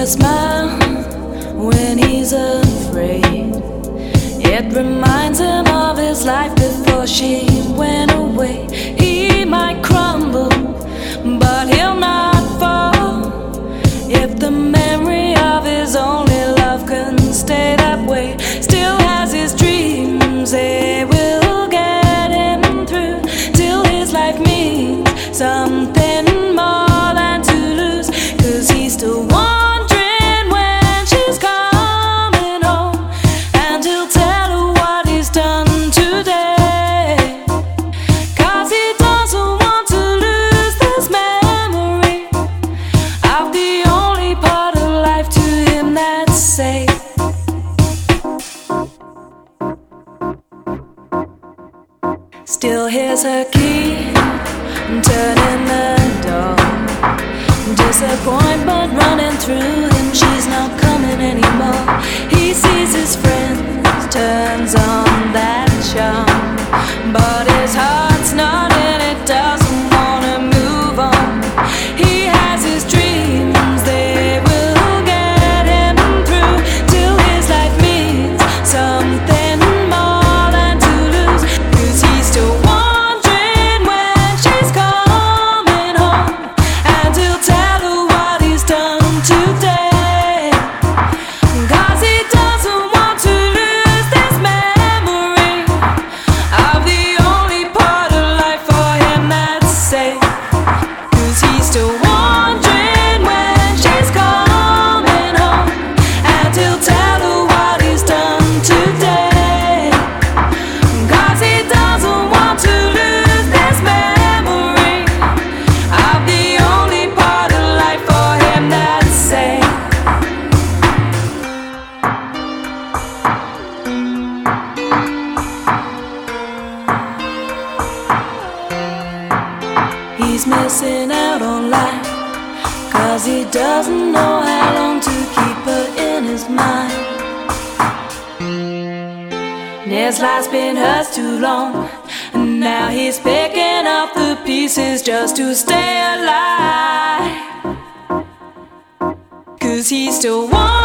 smile when he's afraid. It reminds him of his life before she went away. He might crumble, but he'll not fall if the memory of his only love can stay that way. Still has his dreams, they will get him through till his life means something more than to lose. 'Cause he's still wondering when she's coming home, and he'll tell her what he's done today. 'Cause he doesn't want to lose this memory of the only part of life to him that's safe. Still hears her key turning the door. Disappointment running through him, she's not coming anymore. He sees his friends, turns on that charm, but his heart's not in it, doesn't wanna move on. He has his dreams, they will get him through till his life means something more than to lose. 'Cause he's still wondering when she's coming home, and he'll tell her what he's done today. 'Cause he doesn't want to lose this memory of the only part of life for him that's safe. 'Cause he's still wondering when she's coming home, and he'll tell her what he's done today. 'Cause he doesn't want to lose this memory of the only part of life for him that's safe. He's missing out on life, 'cause he doesn't know how long to keep her in his mind. And his life's been hers too long, and now he's picking up the pieces just to stay alive. 'Cause he still wants